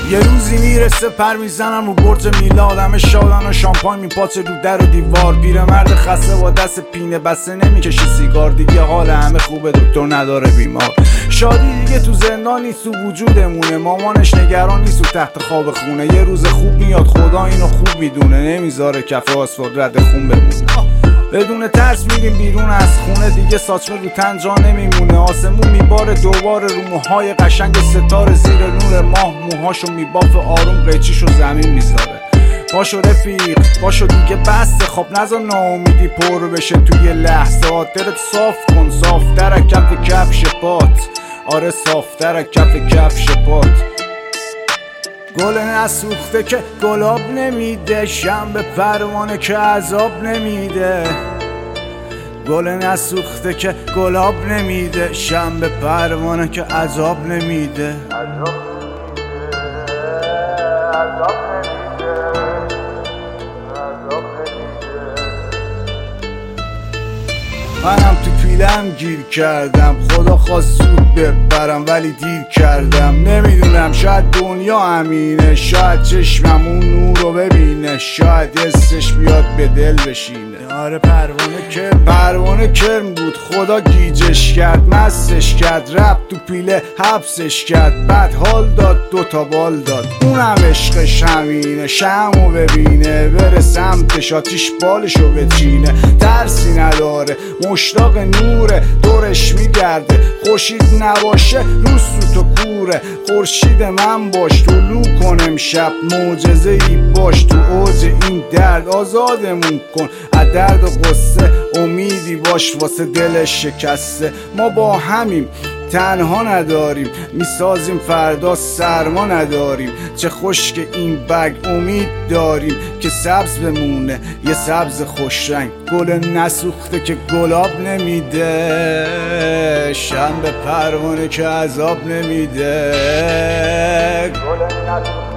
یه روزی میرسه پر میزنم رو برج میلاد، همه شادن و شامپاین میپاچه رو در و دیوار. پیرمرد خسته با دست پینه بسته نمیکشه سیگار، دیگه حال همه خوبه دکتر نداره بیمار. شادی دیگه تو زندان نیست تو وجودمونه، مامانش نگران نیست تو تحت خواب خونه. یه روز خوب میاد خدا اینو خوب میدونه، نمیذاره کف آسفالت رد خون بمونه. بدون ترس میریم بیرون از خونه، دیگه ساچمه رو تن جا نمیمونه. آسمون میباره دوباره رو موهای قشنگ ستاره، زیر نور ماه موهاشو میبافه آروم، قیچیشو زمین میذاره. باشو رفیق باشو دیگه بسته، خب نذار ناامیدی پر بشه توی لحظات. دلت صاف کن صافتر از کفش پات، آره صافتر از کفش پات. گل نسوخته که گلاب نمیده، شنبه پروانه که عذاب نمیده. گل نسوخته که گلاب نمیده، شنبه پروانه که عذاب نمیده. منم تو پیلم گیر کردم، خدا خواست زود ببرم ولی دیر کردم. نمیدونم شاید دنیا همینه، شاید چشمم اون نور رو ببینه، شاید حسش بیاد به دل بشینه. آره پروانه کرم بود، خدا گیجش کرد مستش کرد، رفت تو پیله حبسش کرد، بعد حال داد دوتا بال داد. اونم عشقش همینه، شمعو ببینه بره سمتش، آتیش بالشو بچینه. ترسی نداره مشتاق نوره، دورش میگرده خورشید نباشه روز تو کوره. خورشید من باش طلوع کن امشب، معجزه ای باش تو اوج این درد. آزادمون کن از درد و قصه، امیدی باش واسه دلش شکسته. ما با همیم تنها نداریم، میسازیم فردا سرما نداریم. چه خوش که این بگ امید داریم که سبز بمونه یه سبز خوش رنگ. گل نسوخته که گلاب نمیده، شنبه پروانه که عذاب نمیده. گل نسوخته